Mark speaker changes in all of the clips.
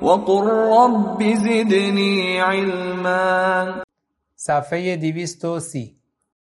Speaker 1: وقل رب زدني علما.
Speaker 2: صفحه 230.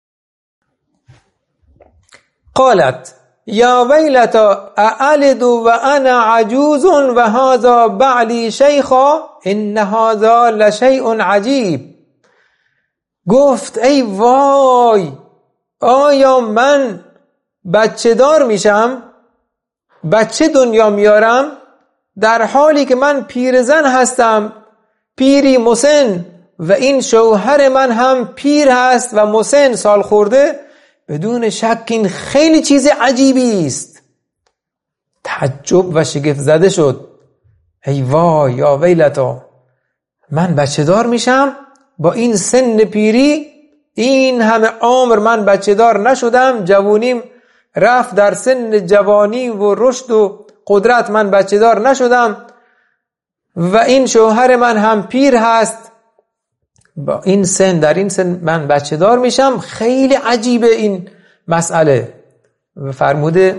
Speaker 2: قالت یا ویلتا األد و انا عجوز و هذا بعلی شیخا ان هذا لشیء عجیب. گفت ای وای، آیا من بچه دار میشم، بچه دنیا میارم، در حالی که من پیرزن هستم، پیری مسن، و این شوهر من هم پیر هست و مسن، سال خورده؟ بدون شک این خیلی چیز عجیبی است. تعجب و شگفت زده شد. ای وای، یا ویلتا، من بچه دار میشم با این سن پیری؟ این همه عمر من بچه دار نشدم، جوانیم رفت، در سن جوانی و رشد و قدرت من بچه دار نشدم و این شوهر من هم پیر هست، با این سن، در این سن من بچه دار میشم. خیلی عجیبه این مسئله. و فرموده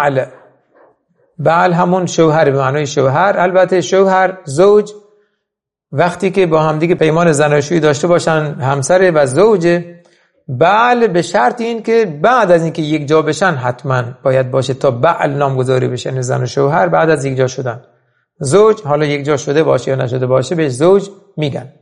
Speaker 2: بعل همون شوهر به معنای شوهر. البته شوهر، زوج، وقتی که با هم دیگه پیمان زناشویی داشته باشن همسر و زوجه. بعل به شرط این که بعد از اینکه یک جا بشن حتما باید باشه تا بعل نامگذاری بشه، زن و شوهر بعد از یک جا شدن. زوج حالا یک جا شده باشه یا نشده باشه بهش زوج میگن.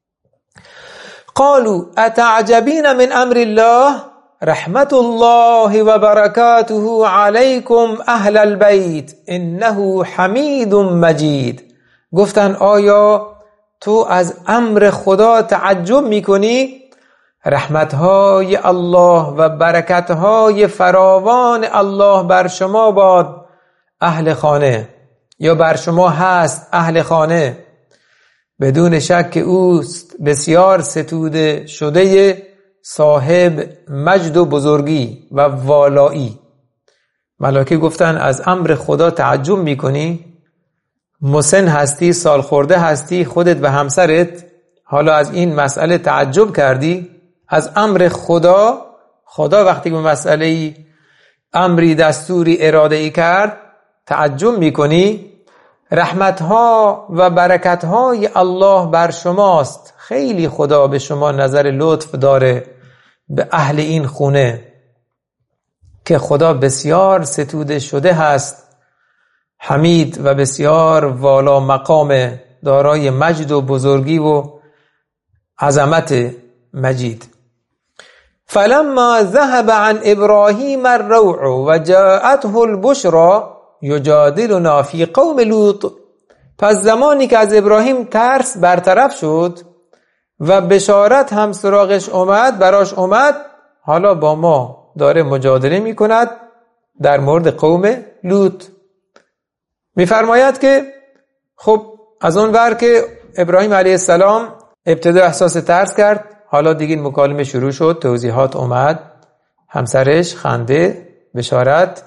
Speaker 2: قالوا اتعجبین من امر الله رحمت الله و برکاته علیکم اهل البیت انه حمید مجید. گفتن آیا تو از امر خدا تعجب میکنی؟ رحمتهای الله و برکتهای فراوان الله بر شما باد اهل خانه، یا بر شما هست اهل خانه. بدون شک اوست بسیار ستوده شده، صاحب مجد و بزرگی و والایی. ملائکه گفتن از امر خدا تعجب میکنی؟ مسن هستی، سال خورده هستی، خودت و همسرت، حالا از این مسئله تعجب کردی؟ از امر خدا. خدا وقتی به مسئله امری، دستوری، اراده ای کرد تعجب میکنی؟ رحمتها و برکتهای الله بر شماست. خیلی خدا به شما نظر لطف داره، به اهل این خونه، که خدا بسیار ستوده شده هست، حمید و بسیار والا مقام، دارای مجد و بزرگی و عظمت مجید. فلما ذهب عن ابراهیم الروع و جاءته البشرى یجادلنا فی قوم لوط. پس زمانی که از ابراهیم ترس برطرف شد و بشارت هم سراغش اومد، براش اومد، حالا با ما داره مجادله می کند در مورد قوم لوط. میفرماید که خب از اون ور که ابراهیم علیه السلام ابتدا احساس ترس کرد، حالا دیگه این مکالمه شروع شد، توضیحات اومد، همسرش، خنده، بشارت،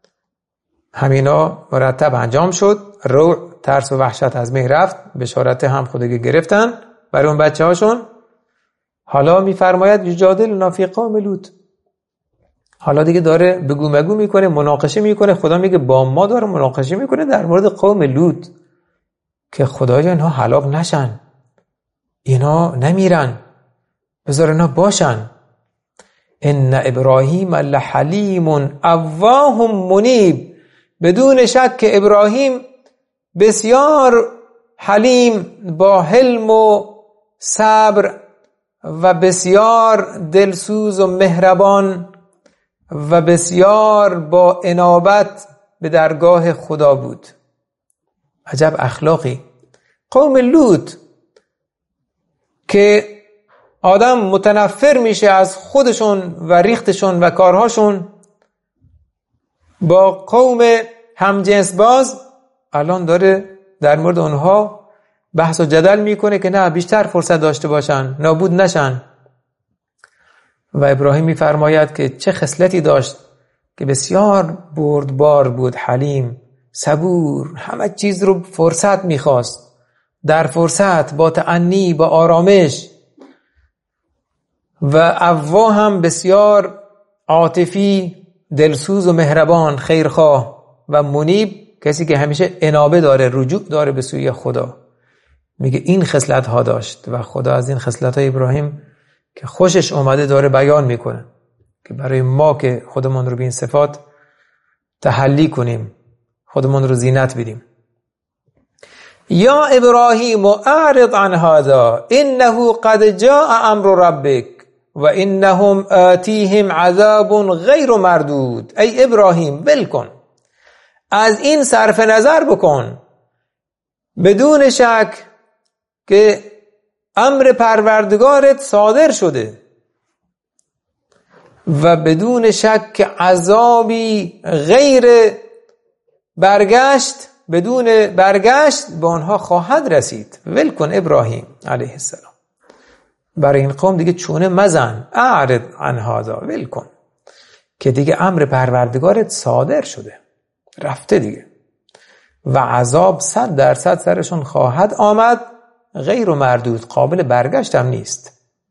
Speaker 2: همینا مرتب انجام شد. روع، ترس و وحشت از بین رفت، بشارت هم خودگی گرفتن برای اون بچه هاشون. حالا میفرماید یجادلنا فی قوم لوط. حالا دیگه داره بگو مگو میکنه، مناقشه میکنه. خدا میگه با ما داره مناقشه میکنه در مورد قوم لوط که خدایا اینها هلاک نشن، اینا نمیرن، بذار اینا باشن. ان ابراهیم لحلیم اواه منیب. بدون شک که ابراهیم بسیار حلیم، با حلم و صبر و بسیار دلسوز و مهربان و بسیار با انابت به درگاه خدا بود. عجب اخلاقی. قوم لوط که آدم متنفر میشه از خودشون و ریختشون و کارهاشون، با قوم همجنس باز الان داره در مورد اونها بحث و جدل میکنه که نه، بیشتر فرصت داشته باشن، نابود نشن. و ابراهیم میفرماید که چه خصلتی داشت که بسیار بردبار بود، حلیم، صبور، همه چیز رو فرصت میخواست، در فرصت، با تأنی، با آرامش. و اواه هم بسیار عاطفی، دلسوز و مهربان، خیرخواه. و منیب کسی که همیشه انابه داره، رجوع داره به سوی خدا. میگه این خصلت ها داشت و خدا از این خصلت های ابراهیم که خوشش اومده داره بیان میکنه که برای ما که خودمون رو به این صفات تحلی کنیم، خودمون رو زینت بدیم. یا ابراهیم اعرض عن هذا انه قد جاء امر ربک و انهم آتیهم عذاب غیر مردود. ای ابراهیم ول کن، از این صرف نظر بکن، بدون شک که امر پروردگارت صادر شده و بدون شک که عذابی غیر برگشت، بدون برگشت به آنها خواهد رسید. ول کن ابراهیم علیه السلام، برای این قوم دیگه چونه مزن، اعرض عن هذا، ول کن که دیگه امر پروردگارت صادر شده، رفته دیگه و عذاب 100% سرشون خواهد آمد، غیر مردود، قابل برگشت هم نیست.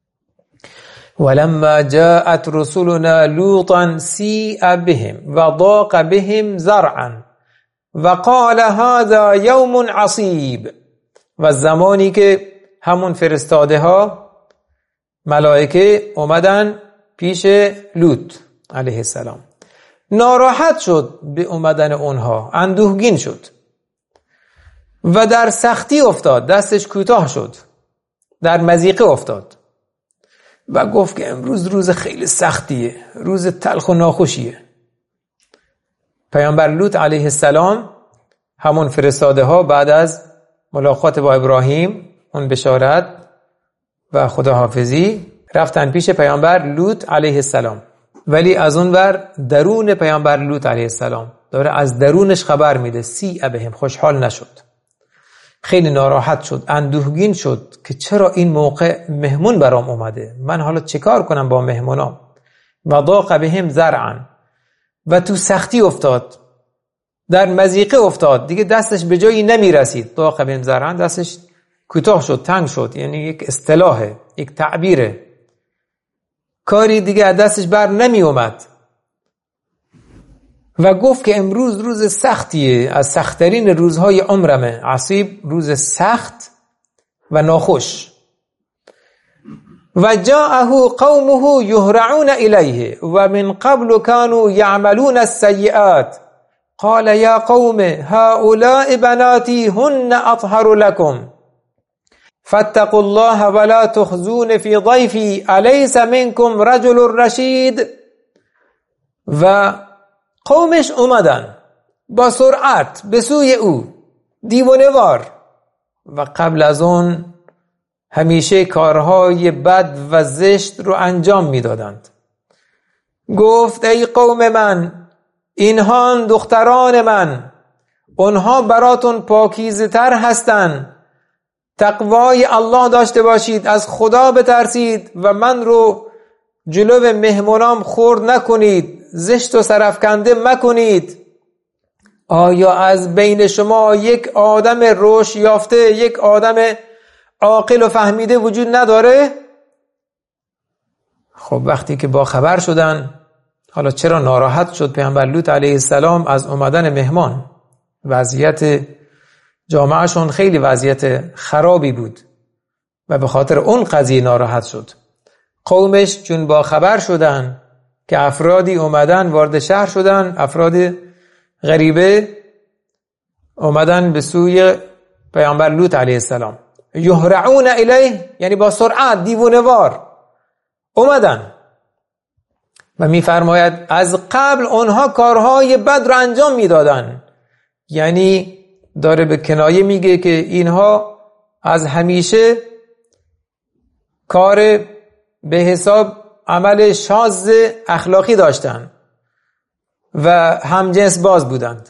Speaker 2: ولما جاءت رسلنا لوطا سیء بهم و ضاق بهم ذرعا و قال هذا یوم عصیب. و زمانی که همون فرستاده ها ملائکه اومدن پیش لوط علیه السلام، ناراحت شد به اومدن اونها، اندوهگین شد و در سختی افتاد، دستش کوتاه شد، در مضیقه افتاد و گفت که امروز روز خیلی سختیه، روز تلخ و ناخوشیه. پیامبر لوط علیه السلام، همون فرستاده ها بعد از ملاقات با ابراهیم، اون بشارت و خداحافظی، رفتن پیش پیامبر لوط علیه السلام. ولی از اون ور درون پیامبر لوط علیه السلام داره از درونش خبر میده، سیء بهم، خوشحال نشد، خیلی ناراحت شد، اندوهگین شد که چرا این موقع مهمون برام اومده، من حالا چیکار کنم با مهمونام. و ضاق بهم ذرعا، و تو سختی افتاد، در مضیقه افتاد، دیگه دستش به جایی نمی رسید. ضاق بهم ذرعا، دستش کوتاه شد، تنگ شد، یعنی یک اصطلاحه، یک تعبیره، کاری دیگه از دستش بر نمی اومد و گفت که امروز روز سختیه، از سختترین روزهای عمرمه، عصیب، روز سخت و ناخوش. و جاءه قومه یهرعون الیه و من قبل كانوا یعملون السیئات قال یا قوم هؤلاء بناتی هن اطهر لكم فاتقوا الله ولا تخزون في ضيفي الیس منكم رجل رشید. و قومش اومدن با سرعت به سوی او، دیوانه‌وار، و قبل از اون همیشه کارهای بد و زشت رو انجام میدادند. گفت ای قوم من، اینها دختران من، اونها براتون پاکیزه تر هستن، تقوای الله داشته باشید، از خدا بترسید و من رو جلو مهمونام خورد نکنید، زشت و سرفکنده مکنید. آیا از بین شما یک آدم رشد یافته، یک آدم عاقل و فهمیده وجود نداره؟ خب وقتی که با خبر شدن، حالا چرا ناراحت شد پیامبر لوط علیه السلام از اومدن مهمان؟ وضعیت جامعهشون خیلی وضعیت خرابی بود و به خاطر اون قضیه ناراحت شد. قومش چون با خبر شدن که افرادی اومدن وارد شهر شدن، افراد غریبه اومدن به سوی پیامبر لوط علیه السلام، یهرعون الیه، یعنی با سرعت، دیوانه‌وار اومدن و میفرماید از قبل اونها کارهای بد رو انجام میدادن، یعنی داره به کنایه میگه که اینها از همیشه کار به حساب عمل شاذ اخلاقی داشتن و همجنس باز بودند.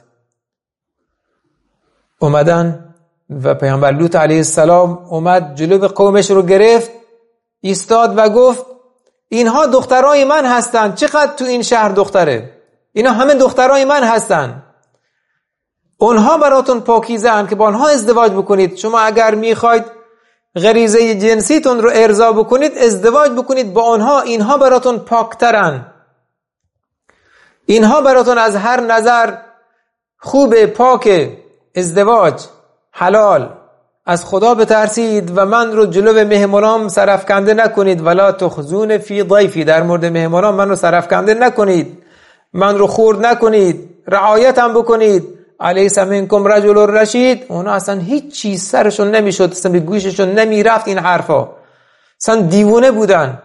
Speaker 2: اومدن و پیامبر لوط علیه السلام اومد جلو قومش رو گرفت، ایستاد و گفت اینها دخترای من هستند. چقدر تو این شهر دختره؟ اینا همه دخترای من هستند. اونها براتون پاکیزه هستند که با اونها ازدواج بکنید. شما اگر میخواید غریزه جنسیتون رو ارضا بکنید، ازدواج بکنید با اونها، اینها براتون پاکترن، اینها براتون از هر نظر خوب، پاک، ازدواج حلال. از خدا بترسید و من رو جلو مهمانام سرفکنده نکنید. ولا تخزون فی ضیفی، در مورد مهمانام من رو سرفکنده نکنید، من رو خورد نکنید، رعایتم بکنید. الیس منکم رجل رشید، اونا اصلا هیچ چیز سرشون نمیشد، اصلا به گوششون نمیرفت این حرفا، اصلا دیوونه بودن.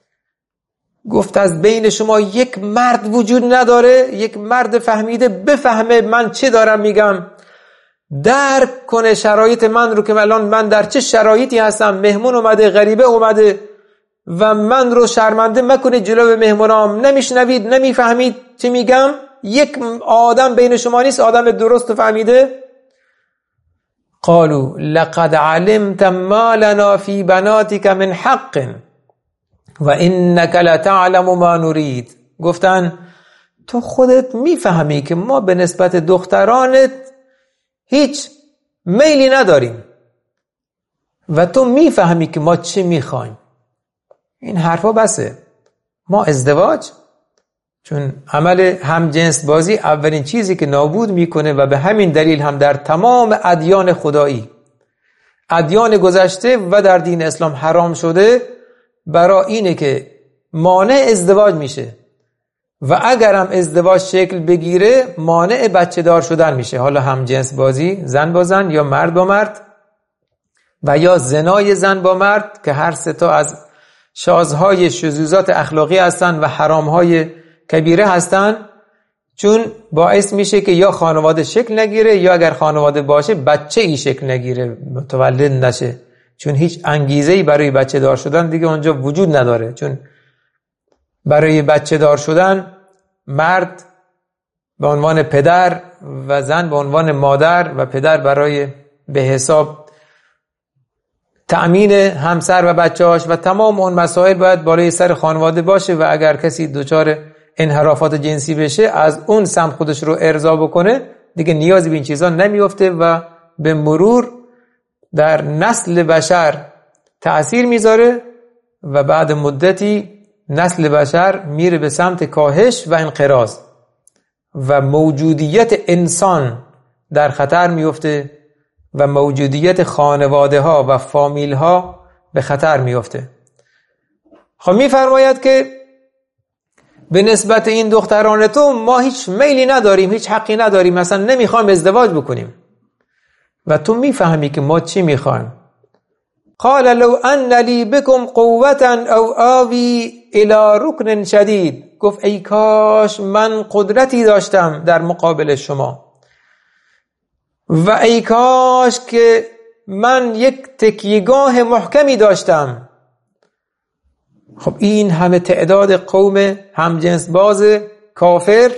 Speaker 2: گفت از بین شما یک مرد وجود نداره، یک مرد فهمیده بفهمه من چه دارم میگم، درک کنه شرایط من رو که الان من در چه شرایطی هستم، مهمون اومده، غریبه اومده و من رو شرمنده مکنه جلو مهمونام، نمیشنوید، نمیفهمید چه میگم. یک آدم بین شما نیست آدم درست فهمیده؟ قالوا لقد علمت ما لنا في بناتك من حق و انك لتعلم ما نريد. گفتن تو خودت میفهمی که ما به نسبت دخترانت هیچ میلی نداریم و تو میفهمی که ما چی میخوایم. این حرفا بسه. ما ازدواج، چون عمل همجنس بازی اولین چیزی که نابود میکنه و به همین دلیل هم در تمام ادیان خدایی، ادیان گذشته و در دین اسلام حرام شده، برای اینه که مانع ازدواج میشه و اگرم ازدواج شکل بگیره مانع بچه دار شدن میشه. حالا همجنس بازی، زن با زن یا مرد با مرد و یا زنای زن با مرد، که هر سه تا از شاذهای شذوذات اخلاقی هستن و حرامهای کبیره هستن، چون باعث میشه که یا خانواده شکل نگیره یا اگر خانواده باشه بچه ای شکل نگیره، متولد نشه، چون هیچ انگیزه‌ای برای بچه دار شدن دیگه اونجا وجود نداره. چون برای بچه دار شدن مرد به عنوان پدر و زن به عنوان مادر و پدر برای به حساب تأمین همسر و بچه‌هاش و تمام اون مسائل باید بالای سر خانواده باشه و اگر کسی دچار انحرافات جنسی بشه از اون سمت خودش رو ارضا بکنه دیگه نیازی به این چیزا نمیفته و به مرور در نسل بشر تأثیر میذاره و بعد مدتی نسل بشر میره به سمت کاهش و انقراض و موجودیت انسان در خطر میفته و موجودیت خانواده ها و فامیل ها به خطر میفته. خب میفرماید که به نسبت این دختران تو ما هیچ میلی نداریم، هیچ حقی نداریم، مثلا نمیخوایم ازدواج بکنیم و تو میفهمی که ما چی میخوایم. قال لو ان لی بكم قوة او آوی الى رکن شدید. گفت ای کاش من قدرتی داشتم در مقابل شما و ای کاش که من یک تکیهگاه محکمی داشتم. خب این همه تعداد قوم همجنس باز کافر،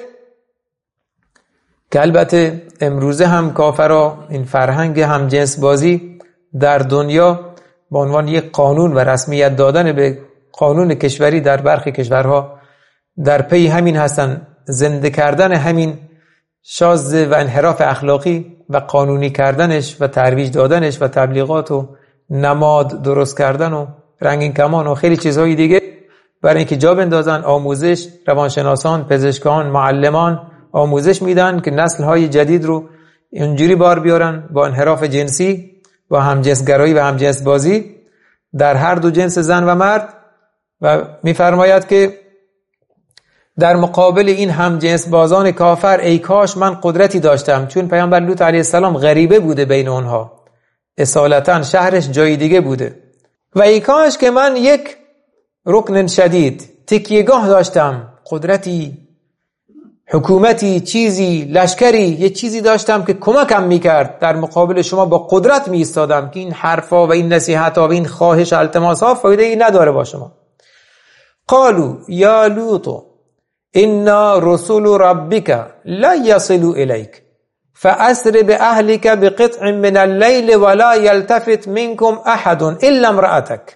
Speaker 2: که البته امروزه هم کافرها این فرهنگ همجنس بازی در دنیا به عنوان یک قانون و رسمیت دادن به قانون کشوری در برخی کشورها در پی همین هستن، زنده کردن همین شاذ و انحراف اخلاقی و قانونی کردنش و ترویج دادنش و تبلیغات و نماد درست کردن و رنگین کمان و خیلی چیزهای دیگه برای اینکه جا بندازن. آموزش، روانشناسان، پزشکان، معلمان آموزش میدن که نسل‌های جدید رو اینجوری بار بیارن با انحراف جنسی، با همجنسگرایی و همجنس بازی در هر دو جنس زن و مرد. و میفرماید که در مقابل این همجنس بازان کافر ای کاش من قدرتی داشتم، چون پیامبر لوط علیه السلام غریبه بوده بین اونها، اصالتا شهرش جای دیگه بوده، و ای کاش که من یک رکن شدید، تکیهگاه داشتم، قدرتی، حکومتی، چیزی، لشکری، یه چیزی داشتم که کمکم میکرد، در مقابل شما با قدرت می ایستادم که این حرفا و این نصیحت‌ها و این خواهش التماس‌ها فایده ای نداره با شما. قالوا یا لوط انا رسول ربک لا یصلوا الیک فاسر باهلک بقطع من الليل ولا يلتفت منكم احد الا امرأتك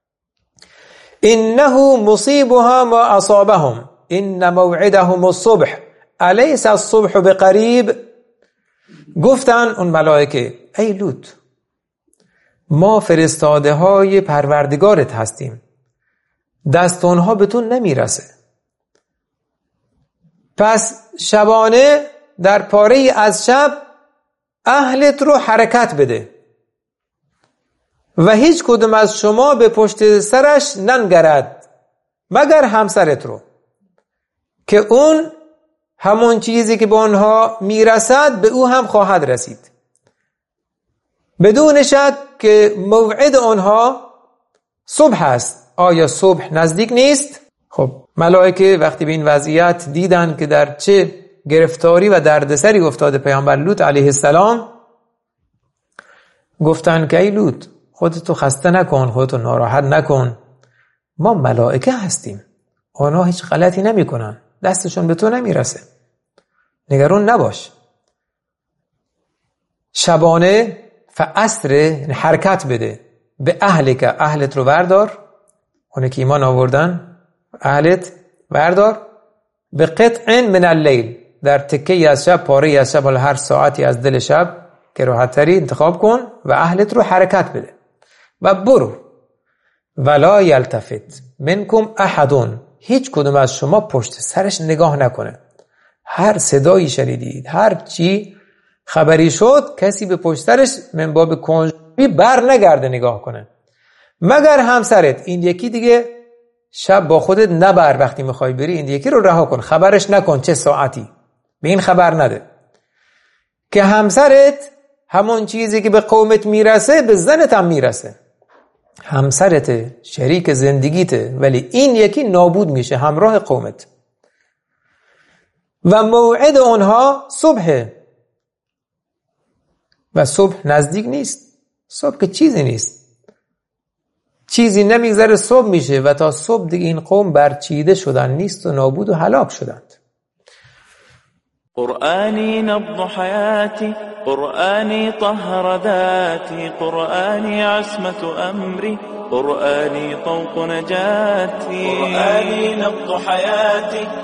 Speaker 2: انه مصيبها ما اصابهم ان موعدهم الصبح الیس الصبح بقریب. گفتن اون ملائکه ای لوط ما فرستاده های پروردگارت هستیم، دست اونها به تو نمیرسه، پس شبانه در پاره از شب اهلت رو حرکت بده. و هیچ کدوم از شما به پشت سرش ننگرد مگر همسرت رو که اون همون چیزی که به آنها میرسد به او هم خواهد رسید، بدون شک که موعد آنها صبح است. آیا صبح نزدیک نیست؟ خب ملائکه وقتی به این وضعیت دیدن که در چه گرفتاری و دردسری افتاده پیامبر لوط علیه السلام، گفتن که ای لوط خودتو خسته نکن، خودتو ناراحت نکن، ما ملائکه هستیم، آنها هیچ غلطی نمی کنن، دستشون به تو نمیرسه، نگران نباش. شبانه فعصر حرکت بده به که اهلت رو بردار، اونه که ایمان آوردن اهلت بردار، به قطع من اللیل در تکه از شب، پاره از شب، هر ساعتی از دل شب که راحت تری انتخاب کن و اهلت رو حرکت بده و برو. ولا یلتفت منکم احدون، هیچ کدوم از شما پشت سرش نگاه نکنه. هر صدایی شنیدید، هر چی خبری شد، کسی به پشت سرش من باب کنجکاوی بر نگرده نگاه کنه مگر همسرت. این یکی دیگه شب با خودت نبر، وقتی میخوای بری این یکی رو رها کن، خبرش نکن چه ساعتی، به این خبر نده که همسرت همون چیزی که به قومت میرسه به زنت هم میرسه. همسرت شریک زندگیته ولی این یکی نابود میشه همراه قومت. و موعد اونها صبحه و صبح نزدیک نیست. صبح که چیزی نیست، چیزی نمیگذره صبح میشه و تا صبح دیگه این قوم برچیده شدن نیست و نابود و هلاک شدند.
Speaker 3: قرآني نبض حياتي، قرآني طهر ذاتي، قرآني عصمة أمري، قرآني طوق نجاتي، قرآني نبض حياتي،